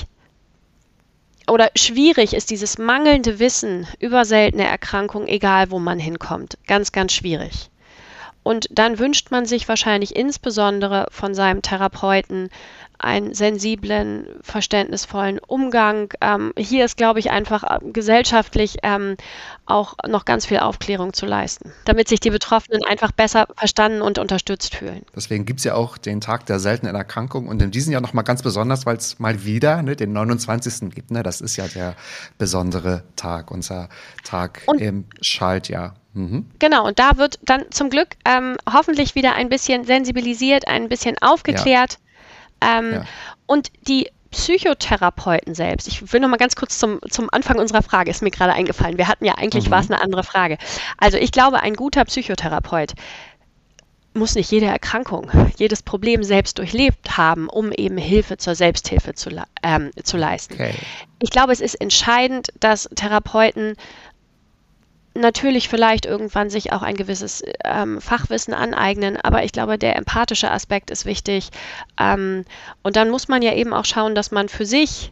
oder schwierig ist dieses mangelnde Wissen über seltene Erkrankungen, egal wo man hinkommt. Ganz, ganz schwierig. Und dann wünscht man sich wahrscheinlich insbesondere von seinem Therapeuten einen sensiblen, verständnisvollen Umgang. Ähm, hier ist, glaube ich, einfach äh, gesellschaftlich ähm, auch noch ganz viel Aufklärung zu leisten, damit sich die Betroffenen einfach besser verstanden und unterstützt fühlen. Deswegen gibt es ja auch den Tag der seltenen Erkrankung und in diesem Jahr nochmal ganz besonders, weil es mal wieder ne, den neunundzwanzigsten gibt. Ne? Das ist ja der besondere Tag, unser Tag und im Schaltjahr. Mhm. Genau, und da wird dann zum Glück ähm, hoffentlich wieder ein bisschen sensibilisiert, ein bisschen aufgeklärt. Ja. Ähm, ja. Und die Psychotherapeuten selbst, ich will noch mal ganz kurz zum, zum Anfang unserer Frage, ist mir gerade eingefallen. Wir hatten ja eigentlich, mhm. war es eine andere Frage. Also ich glaube, ein guter Psychotherapeut muss nicht jede Erkrankung, jedes Problem selbst durchlebt haben, um eben Hilfe zur Selbsthilfe zu, ähm, zu leisten. Okay. Ich glaube, es ist entscheidend, dass Therapeuten natürlich vielleicht irgendwann sich auch ein gewisses ähm, Fachwissen aneignen, aber ich glaube, der empathische Aspekt ist wichtig. Ähm, und dann muss man ja eben auch schauen, dass man für sich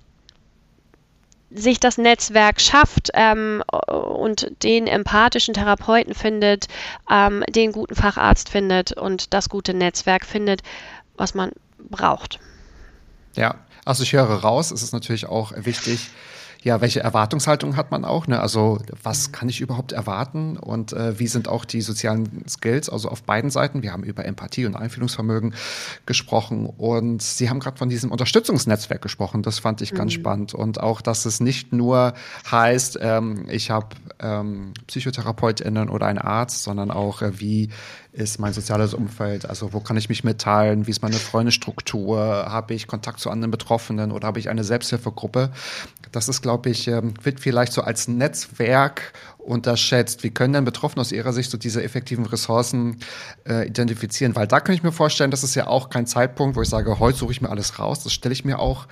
sich das Netzwerk schafft ähm, und den empathischen Therapeuten findet, ähm, den guten Facharzt findet und das gute Netzwerk findet, was man braucht. Ja, also ich höre raus, es ist natürlich auch wichtig, ja, welche Erwartungshaltung hat man auch, ne? Also was kann ich überhaupt erwarten und äh, wie sind auch die sozialen Skills, also auf beiden Seiten. Wir haben über Empathie und Einfühlungsvermögen gesprochen und Sie haben gerade von diesem Unterstützungsnetzwerk gesprochen. Das fand ich ganz mhm. spannend und auch, dass es nicht nur heißt, ähm, ich habe ähm, PsychotherapeutInnen oder einen Arzt, sondern auch, äh, wie ist mein soziales Umfeld, also wo kann ich mich mitteilen, wie ist meine Freundesstruktur, habe ich Kontakt zu anderen Betroffenen oder habe ich eine Selbsthilfegruppe. Das ist, glaube ich, wird vielleicht so als Netzwerk unterschätzt. Wie können denn Betroffene aus ihrer Sicht so diese effektiven Ressourcen äh, identifizieren? Weil da kann ich mir vorstellen, das ist ja auch kein Zeitpunkt, wo ich sage, heute suche ich mir alles raus. Das stelle ich mir auch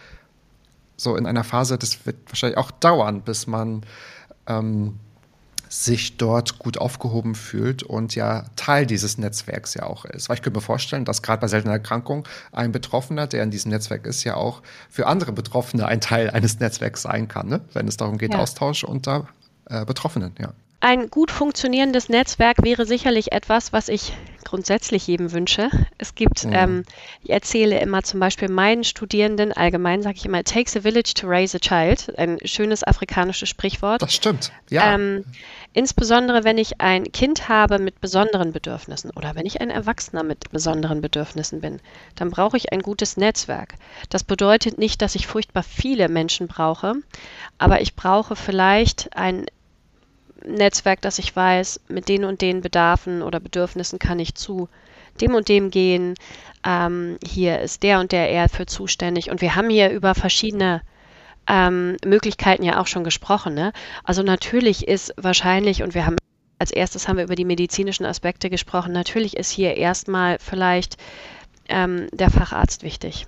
so in einer Phase, das wird wahrscheinlich auch dauern, bis man ähm, sich dort gut aufgehoben fühlt und ja Teil dieses Netzwerks ja auch ist. Weil ich könnte mir vorstellen, dass gerade bei seltener Erkrankung ein Betroffener, der in diesem Netzwerk ist, ja auch für andere Betroffene ein Teil eines Netzwerks sein kann, ne? Wenn es darum geht, ja. Austausch unter äh, Betroffenen, ja. Ein gut funktionierendes Netzwerk wäre sicherlich etwas, was ich grundsätzlich jedem wünsche. Es gibt, mhm. ähm, ich erzähle immer zum Beispiel meinen Studierenden, allgemein sage ich immer, it takes a village to raise a child, ein schönes afrikanisches Sprichwort. Das stimmt, ja. Ähm, insbesondere, wenn ich ein Kind habe mit besonderen Bedürfnissen oder wenn ich ein Erwachsener mit besonderen Bedürfnissen bin, dann brauche ich ein gutes Netzwerk. Das bedeutet nicht, dass ich furchtbar viele Menschen brauche, aber ich brauche vielleicht ein Netzwerk, dass ich weiß, mit den und den Bedarfen oder Bedürfnissen kann ich zu dem und dem gehen. Ähm, hier ist der und der eher für zuständig. Und wir haben hier über verschiedene ähm, Möglichkeiten ja auch schon gesprochen. Ne? Also natürlich ist wahrscheinlich, und wir haben als erstes haben wir über die medizinischen Aspekte gesprochen, natürlich ist hier erstmal vielleicht ähm, der Facharzt wichtig,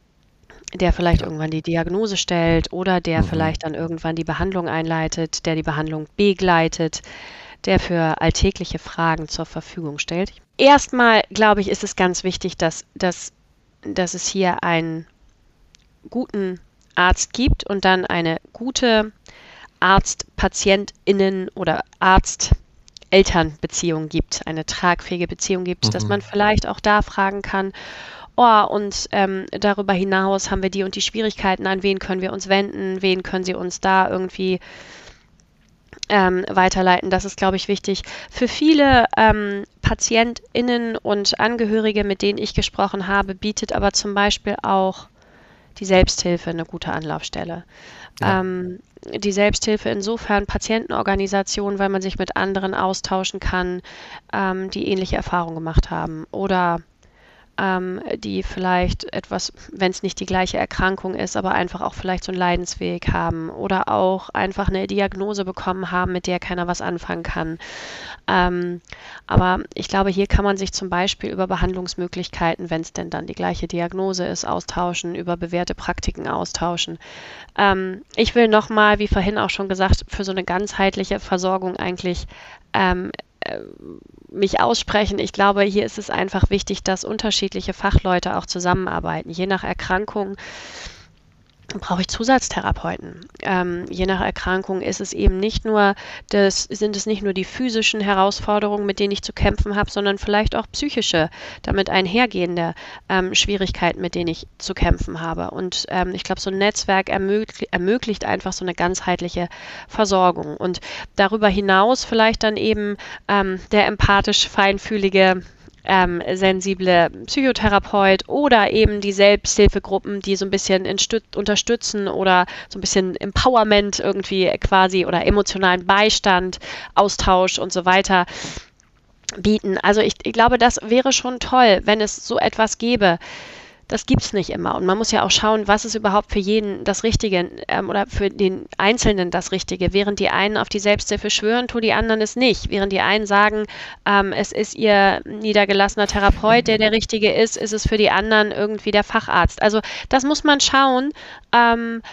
der vielleicht ja. irgendwann die Diagnose stellt oder der mhm. vielleicht dann irgendwann die Behandlung einleitet, der die Behandlung begleitet, der für alltägliche Fragen zur Verfügung stellt. Erstmal, glaube ich, ist es ganz wichtig, dass, dass, dass es hier einen guten Arzt gibt und dann eine gute Arzt-PatientInnen- oder Arzt-Eltern-Beziehung gibt, eine tragfähige Beziehung gibt, mhm. dass man vielleicht auch da fragen kann, oh, und ähm, darüber hinaus haben wir die und die Schwierigkeiten, an wen können wir uns wenden, wen können Sie uns da irgendwie ähm, weiterleiten. Das ist, glaube ich, wichtig. Für viele ähm, PatientInnen und Angehörige, mit denen ich gesprochen habe, bietet aber zum Beispiel auch die Selbsthilfe eine gute Anlaufstelle. Ja. Ähm, die Selbsthilfe insofern Patientenorganisation, weil man sich mit anderen austauschen kann, ähm, die ähnliche Erfahrungen gemacht haben oder ähm, die vielleicht etwas, wenn es nicht die gleiche Erkrankung ist, aber einfach auch vielleicht so einen Leidensweg haben oder auch einfach eine Diagnose bekommen haben, mit der keiner was anfangen kann. Ähm, aber ich glaube, hier kann man sich zum Beispiel über Behandlungsmöglichkeiten, wenn es denn dann die gleiche Diagnose ist, austauschen, über bewährte Praktiken austauschen. Ähm, ich will nochmal, wie vorhin auch schon gesagt, für so eine ganzheitliche Versorgung eigentlich ähm, äh, mich aussprechen. Ich glaube, hier ist es einfach wichtig, dass unterschiedliche Fachleute auch zusammenarbeiten. Je nach Erkrankung brauche ich Zusatztherapeuten. Ähm, je nach Erkrankung ist es eben nicht nur das, sind es nicht nur die physischen Herausforderungen, mit denen ich zu kämpfen habe, sondern vielleicht auch psychische, damit einhergehende ähm, Schwierigkeiten, mit denen ich zu kämpfen habe. Und ähm, ich glaube, so ein Netzwerk ermöglich, ermöglicht einfach so eine ganzheitliche Versorgung. Und darüber hinaus vielleicht dann eben ähm, der empathisch feinfühlige Ähm, sensible Psychotherapeut oder eben die Selbsthilfegruppen, die so ein bisschen unterstützen oder so ein bisschen Empowerment irgendwie quasi oder emotionalen Beistand, Austausch und so weiter bieten. Also ich, ich glaube, das wäre schon toll, wenn es so etwas gäbe. Das gibt es nicht immer. Und man muss ja auch schauen, was ist überhaupt für jeden das Richtige ähm, oder für den Einzelnen das Richtige. Während die einen auf die Selbsthilfe schwören, tun die anderen es nicht. Während die einen sagen, ähm, es ist ihr niedergelassener Therapeut, der der Richtige ist, ist es für die anderen irgendwie der Facharzt. Also das muss man schauen. Ähm,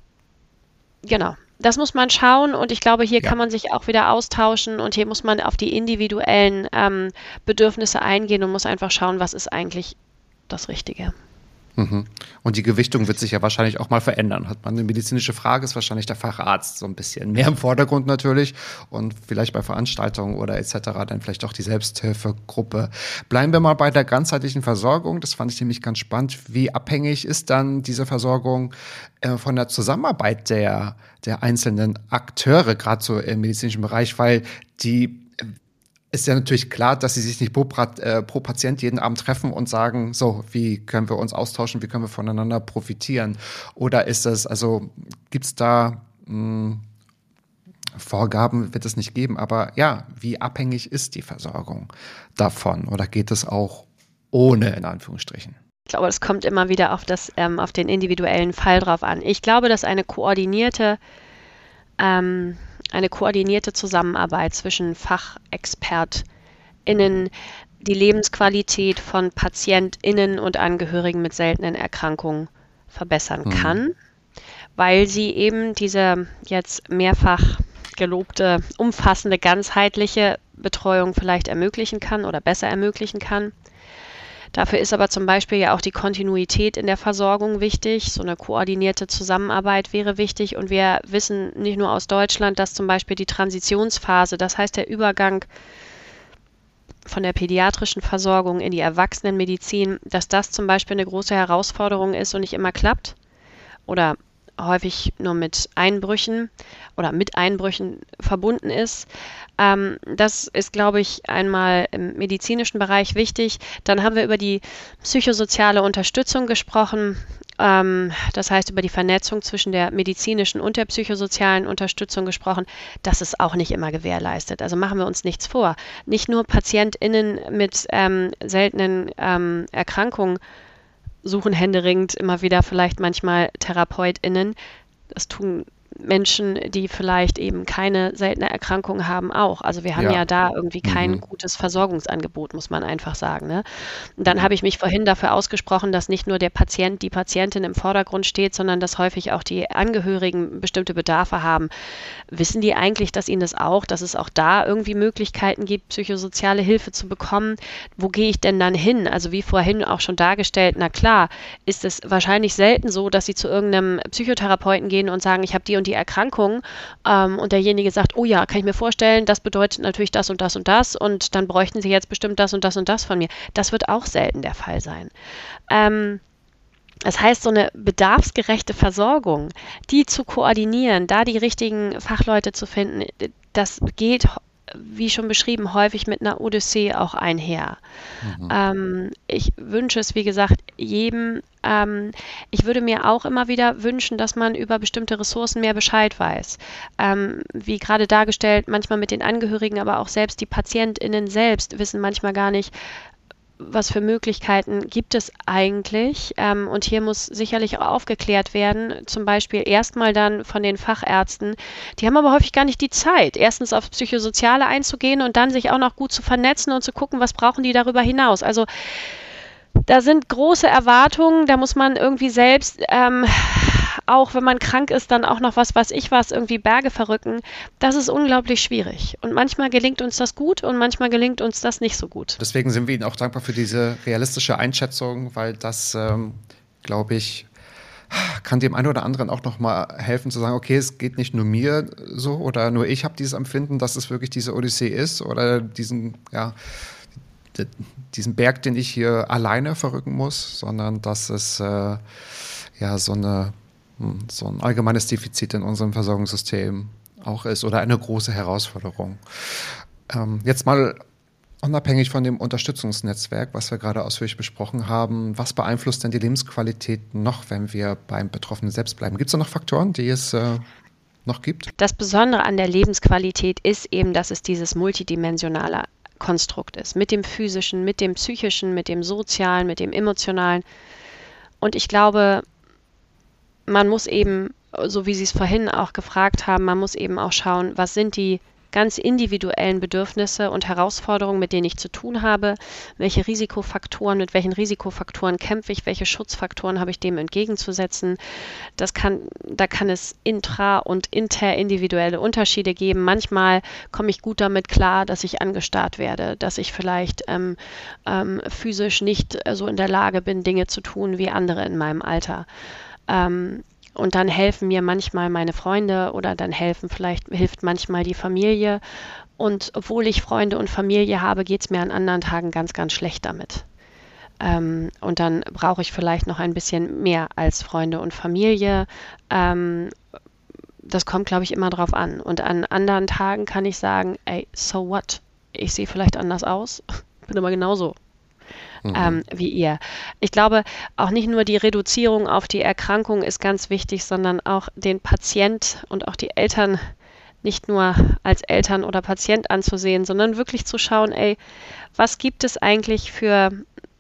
genau. Das muss man schauen und ich glaube, hier ja. kann man sich auch wieder austauschen und hier muss man auf die individuellen ähm, Bedürfnisse eingehen und muss einfach schauen, was ist eigentlich das Richtige. Mhm. Und die Gewichtung wird sich ja wahrscheinlich auch mal verändern. Hat man eine medizinische Frage, ist wahrscheinlich der Facharzt so ein bisschen mehr im Vordergrund natürlich und vielleicht bei Veranstaltungen oder et cetera dann vielleicht auch die Selbsthilfegruppe. Bleiben wir mal bei der ganzheitlichen Versorgung. Das fand ich nämlich ganz spannend. Wie abhängig ist dann diese Versorgung äh, von der Zusammenarbeit der, der einzelnen Akteure, gerade so im medizinischen Bereich, weil die ist ja natürlich klar, dass sie sich nicht pro, äh, pro Patient jeden Abend treffen und sagen, so, wie können wir uns austauschen, wie können wir voneinander profitieren? Oder ist es, also gibt es da mh, Vorgaben, wird es nicht geben, aber ja, wie abhängig ist die Versorgung davon? Oder geht es auch ohne, in Anführungsstrichen? Ich glaube, es kommt immer wieder auf, das, ähm, auf den individuellen Fall drauf an. Ich glaube, dass eine koordinierte ähm, eine koordinierte Zusammenarbeit zwischen FachexpertInnen die Lebensqualität von PatientInnen und Angehörigen mit seltenen Erkrankungen verbessern mhm. kann, weil sie eben diese jetzt mehrfach gelobte, umfassende, ganzheitliche Betreuung vielleicht ermöglichen kann oder besser ermöglichen kann. Dafür ist aber zum Beispiel ja auch die Kontinuität in der Versorgung wichtig. So eine koordinierte Zusammenarbeit wäre wichtig. Und wir wissen nicht nur aus Deutschland, dass zum Beispiel die Transitionsphase, das heißt der Übergang von der pädiatrischen Versorgung in die Erwachsenenmedizin, dass das zum Beispiel eine große Herausforderung ist und nicht immer klappt oder häufig nur mit Einbrüchen oder mit Einbrüchen verbunden ist. Ähm, das ist, glaube ich, einmal im medizinischen Bereich wichtig. Dann haben wir über die psychosoziale Unterstützung gesprochen. Ähm, das heißt, über die Vernetzung zwischen der medizinischen und der psychosozialen Unterstützung gesprochen. Das ist auch nicht immer gewährleistet. Also machen wir uns nichts vor. Nicht nur PatientInnen mit ähm, seltenen ähm, Erkrankungen suchen händeringend immer wieder vielleicht manchmal TherapeutInnen. Das tun Menschen, die vielleicht eben keine seltene Erkrankung haben, auch. Also wir haben ja, ja da irgendwie kein mhm. gutes Versorgungsangebot, muss man einfach sagen. Ne? Und dann mhm. habe ich mich vorhin dafür ausgesprochen, dass nicht nur der Patient, die Patientin im Vordergrund steht, sondern dass häufig auch die Angehörigen bestimmte Bedarfe haben. Wissen die eigentlich, dass ihnen das auch, dass es auch da irgendwie Möglichkeiten gibt, psychosoziale Hilfe zu bekommen? Wo gehe ich denn dann hin? Also wie vorhin auch schon dargestellt, na klar, ist es wahrscheinlich selten so, dass sie zu irgendeinem Psychotherapeuten gehen und sagen, ich habe die und die Erkrankung ähm, und derjenige sagt, oh ja, kann ich mir vorstellen, das bedeutet natürlich das und das und das und dann bräuchten sie jetzt bestimmt das und das und das von mir. Das wird auch selten der Fall sein. Ähm, das heißt, so eine bedarfsgerechte Versorgung, die zu koordinieren, da die richtigen Fachleute zu finden, das geht, wie schon beschrieben, häufig mit einer Odyssee auch einher. Mhm. Ähm, ich wünsche es, wie gesagt, jedem. Ähm, ich würde mir auch immer wieder wünschen, dass man über bestimmte Ressourcen mehr Bescheid weiß. Ähm, wie gerade dargestellt, manchmal mit den Angehörigen, aber auch selbst die PatientInnen selbst wissen manchmal gar nicht, was für Möglichkeiten gibt es eigentlich? Ähm, und hier muss sicherlich auch aufgeklärt werden, zum Beispiel erstmal dann von den Fachärzten. Die haben aber häufig gar nicht die Zeit, erstens aufs Psychosoziale einzugehen und dann sich auch noch gut zu vernetzen und zu gucken, was brauchen die darüber hinaus. Also da sind große Erwartungen, da muss man irgendwie selbst, ähm, auch wenn man krank ist, dann auch noch was, was ich was, irgendwie Berge verrücken. Das ist unglaublich schwierig. Und manchmal gelingt uns das gut und manchmal gelingt uns das nicht so gut. Deswegen sind wir Ihnen auch dankbar für diese realistische Einschätzung, weil das, ähm, glaube ich, kann dem einen oder anderen auch noch mal helfen zu sagen, okay, es geht nicht nur mir so oder nur ich habe dieses Empfinden, dass es wirklich diese Odyssee ist oder diesen, ja, diesen Berg, den ich hier alleine verrücken muss, sondern dass es äh, ja so eine so ein allgemeines Defizit in unserem Versorgungssystem auch ist oder eine große Herausforderung. Ähm, jetzt mal unabhängig von dem Unterstützungsnetzwerk, was wir gerade ausführlich besprochen haben, was beeinflusst denn die Lebensqualität noch, wenn wir beim Betroffenen selbst bleiben? Gibt es da noch Faktoren, die es äh, noch gibt? Das Besondere an der Lebensqualität ist eben, dass es dieses multidimensionale Konstrukt ist, mit dem physischen, mit dem psychischen, mit dem sozialen, mit dem emotionalen. Und ich glaube, man muss eben, so wie Sie es vorhin auch gefragt haben, man muss eben auch schauen, was sind die ganz individuellen Bedürfnisse und Herausforderungen, mit denen ich zu tun habe, welche Risikofaktoren, mit welchen Risikofaktoren kämpfe ich, welche Schutzfaktoren habe ich dem entgegenzusetzen. Das kann, da kann es intra- und interindividuelle Unterschiede geben. Manchmal komme ich gut damit klar, dass ich angestarrt werde, dass ich vielleicht ähm, ähm, physisch nicht so in der Lage bin, Dinge zu tun wie andere in meinem Alter. Ähm, Und dann helfen mir manchmal meine Freunde oder dann helfen vielleicht, hilft manchmal die Familie. Und obwohl ich Freunde und Familie habe, geht es mir an anderen Tagen ganz, ganz schlecht damit. Ähm, und dann brauche ich vielleicht noch ein bisschen mehr als Freunde und Familie. Ähm, das kommt, glaube ich, immer drauf an. Und an anderen Tagen kann ich sagen, ey, so what? Ich sehe vielleicht anders aus, bin aber genauso. Mhm. Ähm, wie ihr. Ich glaube, auch nicht nur die Reduzierung auf die Erkrankung ist ganz wichtig, sondern auch den Patient und auch die Eltern nicht nur als Eltern oder Patient anzusehen, sondern wirklich zu schauen, ey, was gibt es eigentlich für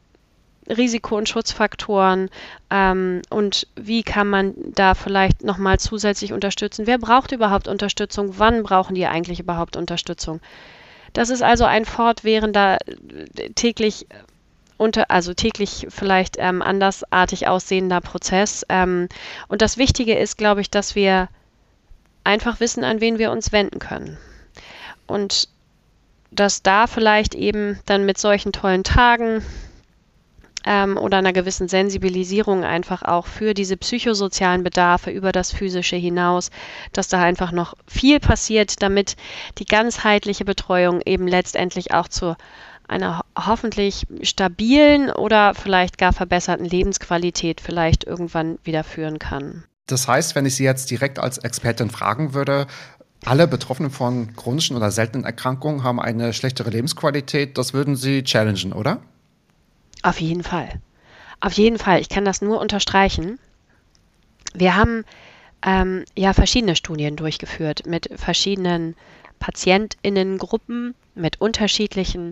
Risiko- und Schutzfaktoren ähm, und wie kann man da vielleicht nochmal zusätzlich unterstützen? Wer braucht überhaupt Unterstützung? Wann brauchen die eigentlich überhaupt Unterstützung? Das ist also ein fortwährender, täglich unter, also täglich vielleicht ähm, andersartig aussehender Prozess. Ähm, und das Wichtige ist, glaube ich, dass wir einfach wissen, an wen wir uns wenden können. Und dass da vielleicht eben dann mit solchen tollen Tagen ähm, oder einer gewissen Sensibilisierung einfach auch für diese psychosozialen Bedarfe über das Physische hinaus, dass da einfach noch viel passiert, damit die ganzheitliche Betreuung eben letztendlich auch zur einer hoffentlich stabilen oder vielleicht gar verbesserten Lebensqualität vielleicht irgendwann wieder führen kann. Das heißt, wenn ich Sie jetzt direkt als Expertin fragen würde, alle Betroffenen von chronischen oder seltenen Erkrankungen haben eine schlechtere Lebensqualität, das würden Sie challengen, oder? Auf jeden Fall. Auf jeden Fall. Ich kann das nur unterstreichen. Wir haben ähm, ja verschiedene Studien durchgeführt mit verschiedenen PatientInnengruppen, mit unterschiedlichen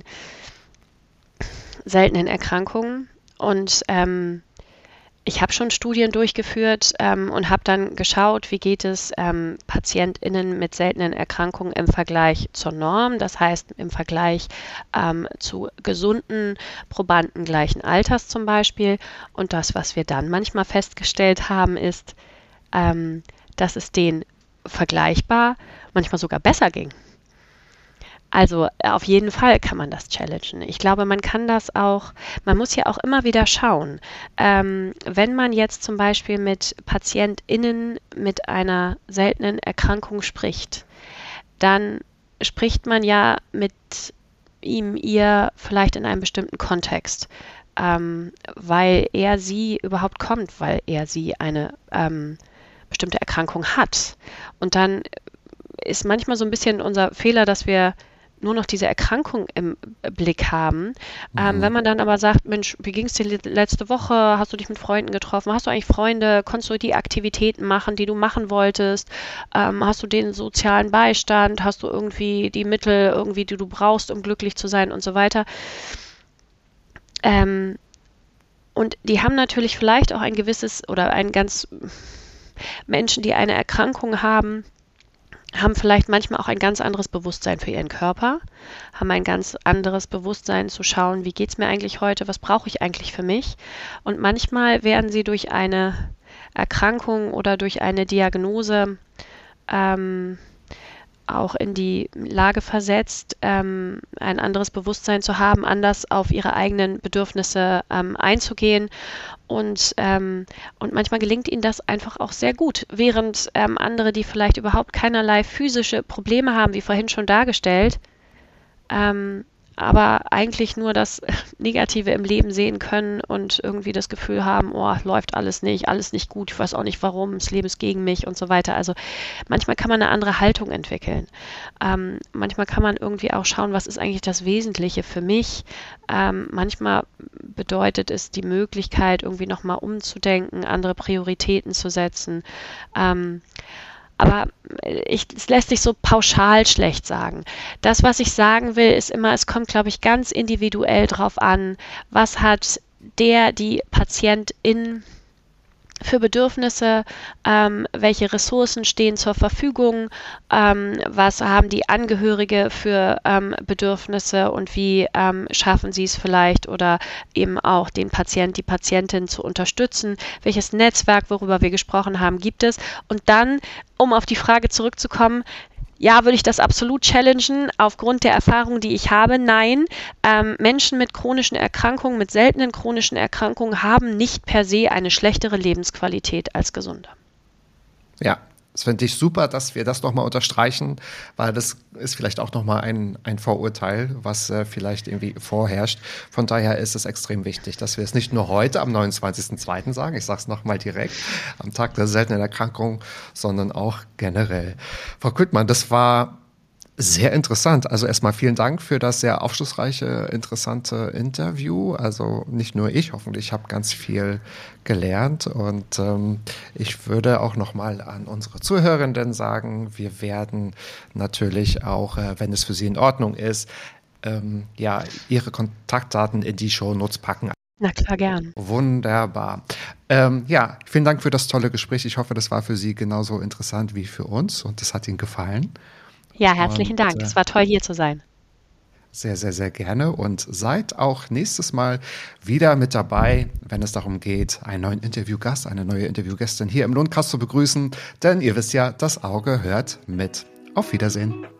seltenen Erkrankungen und ähm, ich habe schon Studien durchgeführt ähm, und habe dann geschaut, wie geht es ähm, PatientInnen mit seltenen Erkrankungen im Vergleich zur Norm, das heißt im Vergleich ähm, zu gesunden Probanden gleichen Alters zum Beispiel. Und das, was wir dann manchmal festgestellt haben, ist, ähm, dass es denen vergleichbar, manchmal sogar besser ging. Also auf jeden Fall kann man das challengen. Ich glaube, man kann das auch, man muss ja auch immer wieder schauen. Ähm, wenn man jetzt zum Beispiel mit PatientInnen mit einer seltenen Erkrankung spricht, dann spricht man ja mit ihm, ihr vielleicht in einem bestimmten Kontext, ähm, weil er sie überhaupt kommt, weil er sie eine ähm, bestimmte Erkrankung hat. Und dann ist manchmal so ein bisschen unser Fehler, dass wir nur noch diese Erkrankung im Blick haben. Mhm. Ähm, wenn man dann aber sagt, Mensch, wie ging es dir letzte Woche? Hast du dich mit Freunden getroffen? Hast du eigentlich Freunde? Konntest du die Aktivitäten machen, die du machen wolltest? Ähm, hast du den sozialen Beistand? Hast du irgendwie die Mittel, irgendwie, die du brauchst, um glücklich zu sein und so weiter? Ähm, und die haben natürlich vielleicht auch ein gewisses oder ein ganz Menschen, die eine Erkrankung haben, haben vielleicht manchmal auch ein ganz anderes Bewusstsein für ihren Körper, haben ein ganz anderes Bewusstsein zu schauen, wie geht es mir eigentlich heute, was brauche ich eigentlich für mich? Und manchmal werden sie durch eine Erkrankung oder durch eine Diagnose ähm, auch in die Lage versetzt, ähm, ein anderes Bewusstsein zu haben, anders auf ihre eigenen Bedürfnisse ähm, einzugehen. Und, ähm, und manchmal gelingt ihnen das einfach auch sehr gut, während ähm, andere, die vielleicht überhaupt keinerlei physische Probleme haben, wie vorhin schon dargestellt, ähm, aber eigentlich nur das Negative im Leben sehen können und irgendwie das Gefühl haben, oh, läuft alles nicht, alles nicht gut, ich weiß auch nicht warum, das Leben ist gegen mich und so weiter. Also manchmal kann man eine andere Haltung entwickeln. Ähm, manchmal kann man irgendwie auch schauen, was ist eigentlich das Wesentliche für mich. Ähm, manchmal bedeutet es die Möglichkeit, irgendwie nochmal umzudenken, andere Prioritäten zu setzen. Ähm, Aber ich, es lässt sich so pauschal schlecht sagen. Das, was ich sagen will, ist immer, es kommt, glaube ich, ganz individuell drauf an, was hat der, die Patientin für Bedürfnisse, ähm, welche Ressourcen stehen zur Verfügung, ähm, was haben die Angehörige für ähm, Bedürfnisse und wie ähm, schaffen sie es vielleicht oder eben auch den Patient, die Patientin zu unterstützen, welches Netzwerk, worüber wir gesprochen haben, gibt es. Und dann, um auf die Frage zurückzukommen, ja, würde ich das absolut challengen, aufgrund der Erfahrung, die ich habe. Nein, ähm, Menschen mit chronischen Erkrankungen, mit seltenen chronischen Erkrankungen haben nicht per se eine schlechtere Lebensqualität als Gesunde. Ja, das finde ich super, dass wir das nochmal unterstreichen, weil das ist vielleicht auch nochmal ein, ein Vorurteil, was äh, vielleicht irgendwie vorherrscht. Von daher ist es extrem wichtig, dass wir es nicht nur heute am neunundzwanzigsten zweiten sagen, ich sage es nochmal direkt, am Tag der seltenen Erkrankung, sondern auch generell. Frau Küttmann, das war sehr interessant. Also erstmal vielen Dank für das sehr aufschlussreiche, interessante Interview. Also nicht nur ich, hoffentlich habe ganz viel gelernt. Und ähm, ich würde auch nochmal an unsere Zuhörenden sagen, wir werden natürlich auch, äh, wenn es für Sie in Ordnung ist, ähm, ja, Ihre Kontaktdaten in die Shownotes packen. Na klar, gern. Wunderbar. Ähm, ja, vielen Dank für das tolle Gespräch. Ich hoffe, das war für Sie genauso interessant wie für uns und das hat Ihnen gefallen. Ja, herzlichen Und, Dank. äh, Es war toll, hier zu sein. Sehr, sehr, sehr gerne und seid auch nächstes Mal wieder mit dabei, wenn es darum geht, einen neuen Interviewgast, eine neue Interviewgästin hier im Lohncast zu begrüßen, denn ihr wisst ja, das Auge hört mit. Auf Wiedersehen.